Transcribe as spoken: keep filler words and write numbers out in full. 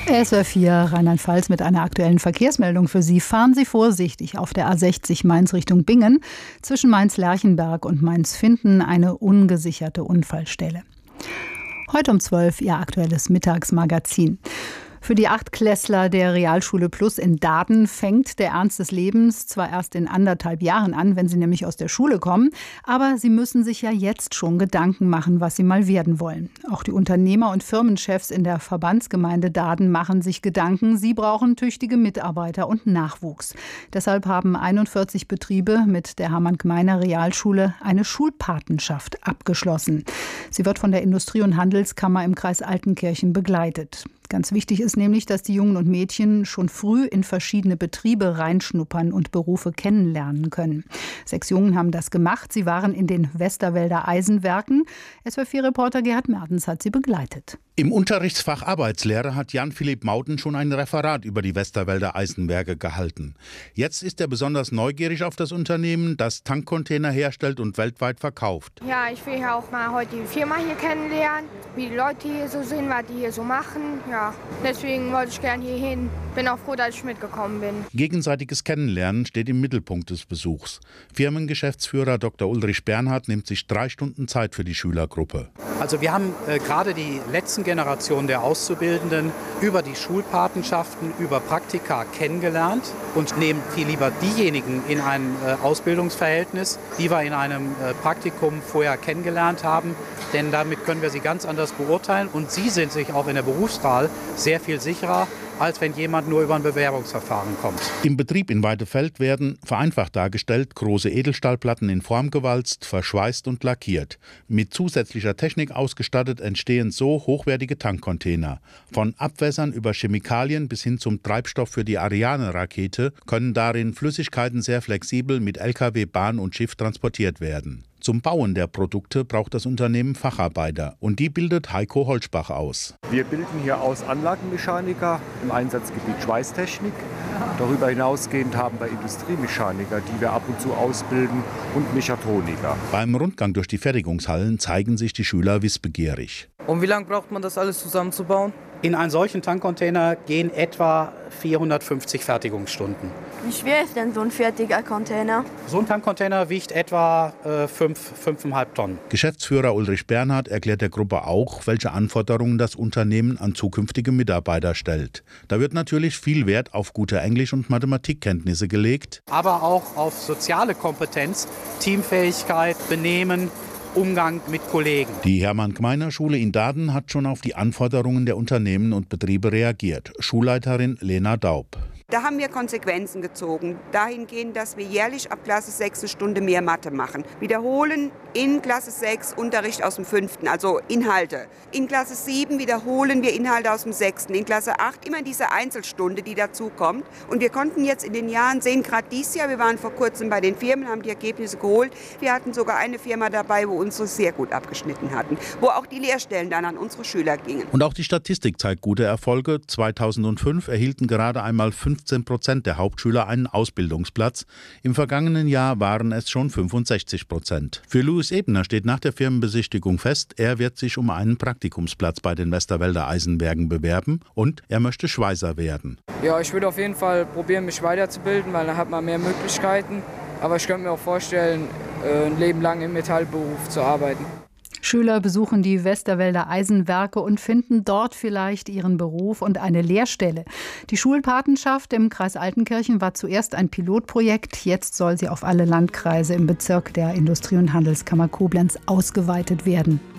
S W R vier Rheinland-Pfalz mit einer aktuellen Verkehrsmeldung für Sie. Fahren Sie vorsichtig auf der A sechzig Mainz Richtung Bingen. Zwischen Mainz-Lerchenberg und Mainz-Finthen eine ungesicherte Unfallstelle. Heute um zwölf Ihr aktuelles Mittagsmagazin. Für die Achtklässler der Realschule Plus in Daaden fängt der Ernst des Lebens zwar erst in anderthalb Jahren an, wenn sie nämlich aus der Schule kommen, aber sie müssen sich ja jetzt schon Gedanken machen, was sie mal werden wollen. Auch die Unternehmer und Firmenchefs in der Verbandsgemeinde Daaden machen sich Gedanken. Sie brauchen tüchtige Mitarbeiter und Nachwuchs. Deshalb haben einundvierzig Betriebe mit der Hermann-Gmeiner Realschule eine Schulpatenschaft abgeschlossen. Sie wird von der Industrie- und Handelskammer im Kreis Altenkirchen begleitet. Ganz wichtig ist nämlich, dass die Jungen und Mädchen schon früh in verschiedene Betriebe reinschnuppern und Berufe kennenlernen können. Sechs Jungen haben das gemacht. Sie waren in den Westerwälder Eisenwerken. S W R vier Reporter Gerhard Mertens hat sie begleitet. Im Unterrichtsfach Arbeitslehre hat Jan-Philipp Mauten schon ein Referat über die Westerwälder Eisenwerke gehalten. Jetzt ist er besonders neugierig auf das Unternehmen, das Tankcontainer herstellt und weltweit verkauft. Ja, ich will ja auch mal heute die Firma hier kennenlernen, wie die Leute hier so sind, was die hier so machen. Ja, deswegen wollte ich gerne hier hin. Bin auch froh, dass ich mitgekommen bin. Gegenseitiges Kennenlernen steht im Mittelpunkt des Besuchs. Firmengeschäftsführer Doktor Ulrich Bernhard nimmt sich drei Stunden Zeit für die Schülergruppe. Also wir haben äh, gerade die letzten Generationen der Auszubildenden über die Schulpatenschaften, über Praktika kennengelernt und nehmen viel lieber diejenigen in ein äh, Ausbildungsverhältnis, die wir in einem äh, Praktikum vorher kennengelernt haben. Denn damit können wir sie ganz anders beurteilen und sie sind sich auch in der Berufswahl sehr viel sicherer, als wenn jemand nur über ein Bewerbungsverfahren kommt. Im Betrieb in Weidefeld werden, vereinfacht dargestellt, große Edelstahlplatten in Form gewalzt, verschweißt und lackiert. Mit zusätzlicher Technik ausgestattet entstehen so hochwertige Tankcontainer. Von Abwässern über Chemikalien bis hin zum Treibstoff für die Ariane-Rakete können darin Flüssigkeiten sehr flexibel mit L K W, Bahn und Schiff transportiert werden. Zum Bauen der Produkte braucht das Unternehmen Facharbeiter und die bildet Heiko Holzbach aus. Wir bilden hier aus Anlagenmechaniker im Einsatzgebiet Schweißtechnik. Darüber hinausgehend haben wir Industriemechaniker, die wir ab und zu ausbilden, und Mechatroniker. Beim Rundgang durch die Fertigungshallen zeigen sich die Schüler wissbegierig. Und wie lange braucht man das alles zusammenzubauen? In einen solchen Tankcontainer gehen etwa vierhundertfünfzig Fertigungsstunden. Wie schwer ist denn so ein fertiger Container? So ein Tankcontainer wiegt etwa äh, fünf, fünfeinhalb Tonnen. Geschäftsführer Ulrich Bernhard erklärt der Gruppe auch, welche Anforderungen das Unternehmen an zukünftige Mitarbeiter stellt. Da wird natürlich viel Wert auf gute Englisch- und Mathematikkenntnisse gelegt. Aber auch auf soziale Kompetenz, Teamfähigkeit, Benehmen, Umgang mit Kollegen. Die Hermann-Gmeiner Schule in Daaden hat schon auf die Anforderungen der Unternehmen und Betriebe reagiert. Schulleiterin Lena Daub. Da haben wir Konsequenzen gezogen, dahingehend, dass wir jährlich ab Klasse sechs eine Stunde mehr Mathe machen. Wiederholen in Klasse sechs Unterricht aus dem fünften, also Inhalte. In Klasse sieben wiederholen wir Inhalte aus dem sechsten. In Klasse acht immer diese Einzelstunde, die dazukommt. Und wir konnten jetzt in den Jahren sehen, gerade dieses Jahr, wir waren vor kurzem bei den Firmen, haben die Ergebnisse geholt. Wir hatten sogar eine Firma dabei, wo unsere sehr gut abgeschnitten hatten, wo auch die Lehrstellen dann an unsere Schüler gingen. Und auch die Statistik zeigt gute Erfolge. zweitausendfünf erhielten gerade einmal fünfzehn Prozent der Hauptschüler einen Ausbildungsplatz. Im vergangenen Jahr waren es schon fünfundsechzig Prozent. Für Louis Ebner steht nach der Firmenbesichtigung fest, er wird sich um einen Praktikumsplatz bei den Westerwälder Eisenwerken bewerben und er möchte Schweißer werden. Ja, ich würde auf jeden Fall probieren, mich weiterzubilden, weil dann hat man mehr Möglichkeiten. Aber ich könnte mir auch vorstellen, ein Leben lang im Metallberuf zu arbeiten. Schüler besuchen die Westerwälder Eisenwerke und finden dort vielleicht ihren Beruf und eine Lehrstelle. Die Schulpatenschaft im Kreis Altenkirchen war zuerst ein Pilotprojekt. Jetzt soll sie auf alle Landkreise im Bezirk der Industrie- und Handelskammer Koblenz ausgeweitet werden.